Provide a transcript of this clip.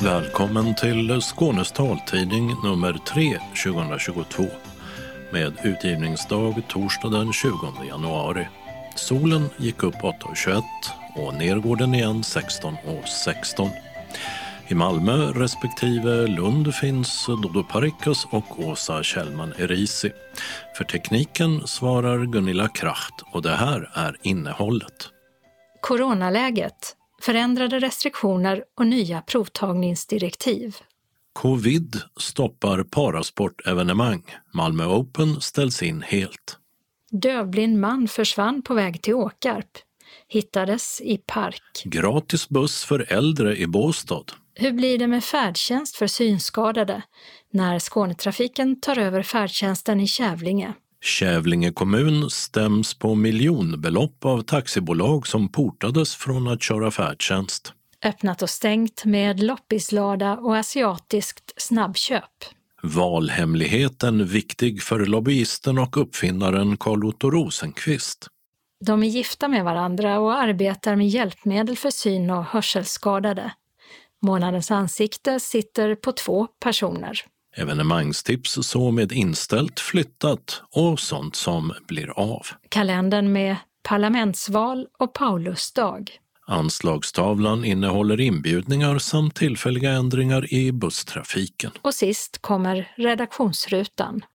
Välkommen till Skånes taltidning nummer 3 2022 med utgivningsdag torsdag den 20 januari. Solen gick upp 8:21 och ner går den igen 16:16. I Malmö respektive Lund finns Dodo Parikas och Åsa Kjellman Erisi. För tekniken svarar Gunilla Kracht och det här är innehållet. Coronaläget, förändrade restriktioner och nya provtagningsdirektiv. Covid stoppar parasportevenemang. Malmö Open ställs in helt. Dövblind man försvann på väg till Åkarp. Hittades i park. Gratis buss för äldre i Båstad. Hur blir det med färdtjänst för synskadade när Skånetrafiken tar över färdtjänsten i Kävlinge? Kävlinge kommun stäms på miljonbelopp av taxibolag som portades från att köra färdtjänst. Öppnat och stängt med loppislada och asiatiskt snabbköp. Valhemligheten viktig för lobbyisten och uppfinnaren Carl Otto Rosenqvist. De är gifta med varandra och arbetar med hjälpmedel för syn- och hörselskadade. Månadens ansikte sitter på 2 personer. Evenemangstips så med inställt, flyttat och sånt som blir av. Kalendern med parlamentsval och Paulusdag. Anslagstavlan innehåller inbjudningar samt tillfälliga ändringar i busstrafiken. Och sist kommer redaktionsrutan.